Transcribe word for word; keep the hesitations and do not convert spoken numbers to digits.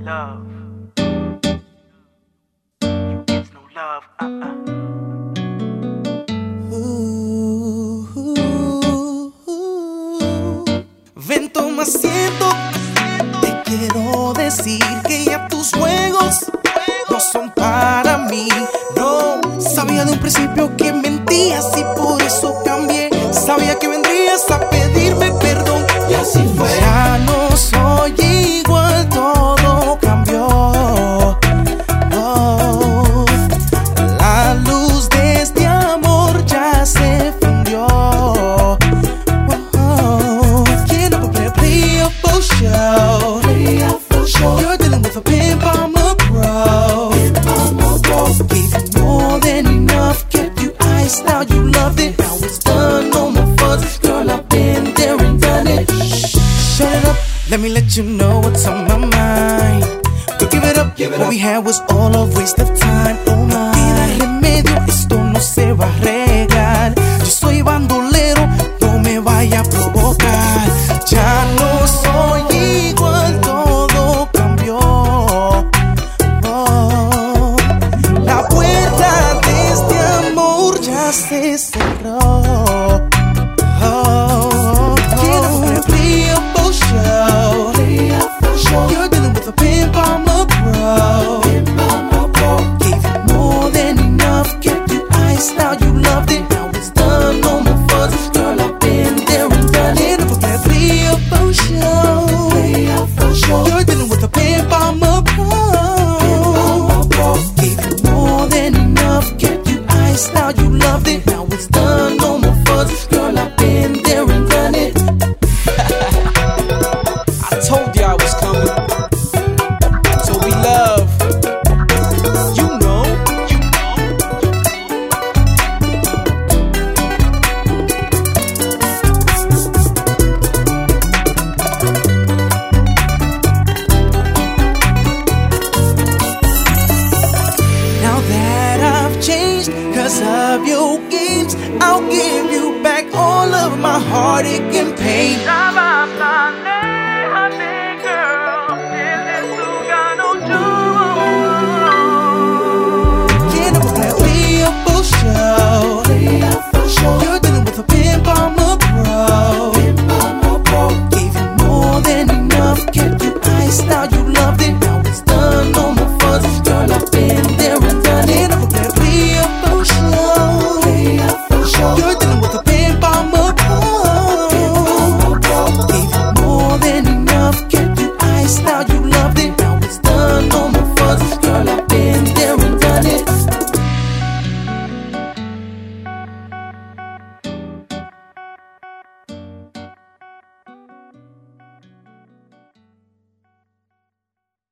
love. You get no love. Uh-uh. Uh, uh, uh. Ven, toma asiento. Te quiero decir que ya tus juegos no son para mí. No, sabía de un principio que mentías y por eso cambié. Sabía que vendrías a pedirme perdón y así fue. Ya no soy igual, todo cambió. Oh, la luz de este amor ya se fundió. Oh, oh, can't ever play a play for show. You're dealing with a pimp, I'm a pro. Gave you more than enough, kept you ice, now you loved it. Now it's done, no more fuss. Girl, I've been there and done it. Shut it up, let me let you know what's on my mind. Go give it up, give it what up. We had was all a waste of time. Oh,